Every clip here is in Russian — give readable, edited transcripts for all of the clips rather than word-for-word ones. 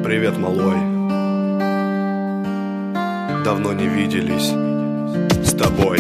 Привет, малой. Давно не виделись с тобой.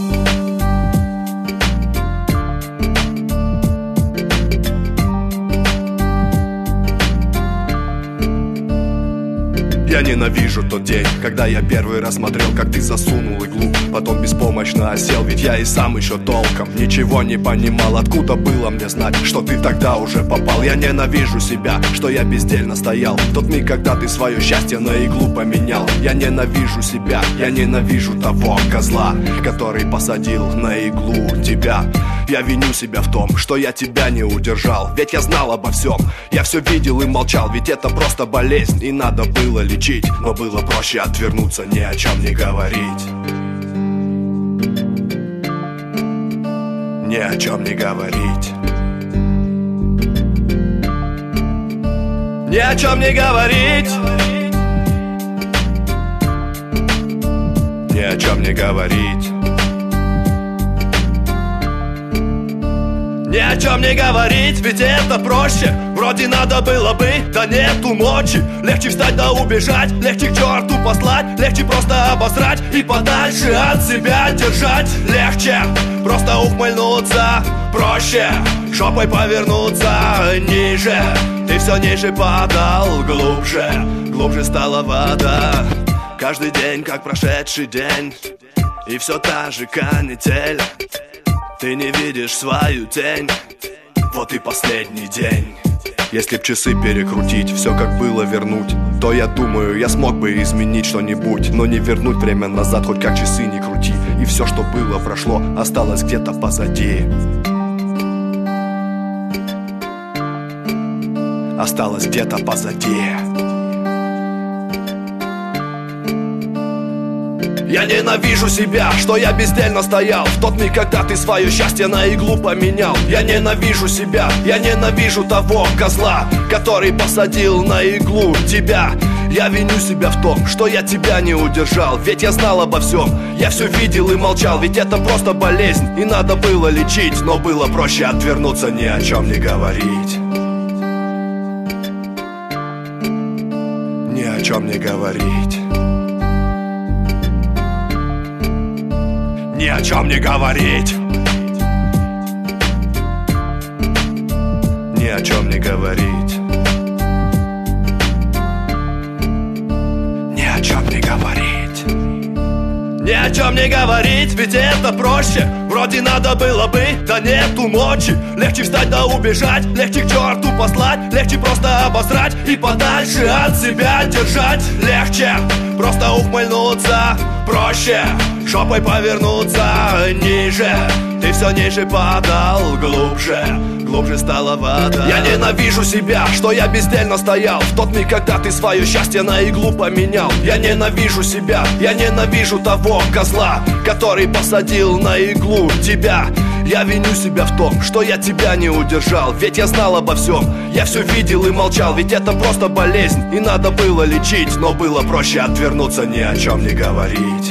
Я ненавижу тот день, когда я первый раз смотрел, как ты засунул иглу, потом беспомощно осел. Ведь я и сам еще толком ничего не понимал. Откуда было мне знать, что ты тогда уже попал? Я ненавижу себя, что я бездельно стоял в тот миг, когда ты свое счастье на иглу поменял. Я ненавижу себя, я ненавижу того козла, который посадил на иглу тебя. Я виню себя в том, что я тебя не удержал, ведь я знал обо всем, я все видел и молчал. Ведь это просто болезнь, и надо было лечить, но было проще отвернуться, ни о чем не говорить. Ни о чем не говорить. Ни о чем не говорить. Ни о чем не говорить. Ни о чем не говорить, ведь это проще. Вроде надо было бы, да нету мочи. Легче встать да убежать, легче к черту послать, легче просто обосрать и подальше от себя держать. Легче просто ухмыльнуться, проще жопой повернуться ниже. Ты все ниже падал, глубже, глубже стала вода. Каждый день как прошедший день, и все та же канитель. Ты не видишь свою тень, вот и последний день. Если б часы перекрутить, все как было вернуть, то я думаю, я смог бы изменить что-нибудь. Но не вернуть время назад, хоть как часы не крути. И все, что было, прошло, осталось где-то позади. Осталось где-то позади. Я ненавижу себя, что я бездельно стоял в тот миг, когда ты свое счастье на иглу поменял. Я ненавижу себя, я ненавижу того козла, который посадил на иглу тебя. Я виню себя в том, что я тебя не удержал, ведь я знал обо всем, я все видел и молчал. Ведь это просто болезнь, и надо было лечить, но было проще отвернуться, ни о чем не говорить. Ни о чем не говорить. Ни о чем не говорить. Ни о чем не говорить. Ни о чем не говорить. Ни о чем не говорить, ведь это проще. Вроде надо было бы, да нету мочи. Легче встать да убежать, легче к черту послать, легче просто обосрать и подальше от себя держать. Легче просто ухмыльнуться, проще жопой повернуться ниже. Ты все ниже падал, глубже, глубже стала вода. Я ненавижу себя, что я бездельно стоял в тот миг, когда ты свое счастье на иглу поменял. Я ненавижу себя, я ненавижу того козла, который посадил на иглу тебя. Я виню себя в том, что я тебя не удержал, ведь я знал обо всем, я все видел и молчал. Ведь это просто болезнь, и надо было лечить, но было проще отвернуться, ни о чем не говорить.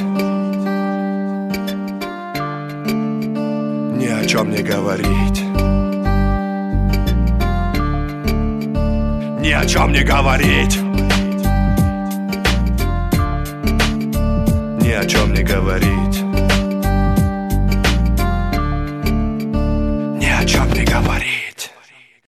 Ни о чем не говорить. Ни о чем не говорить. Ни о чем не говорить.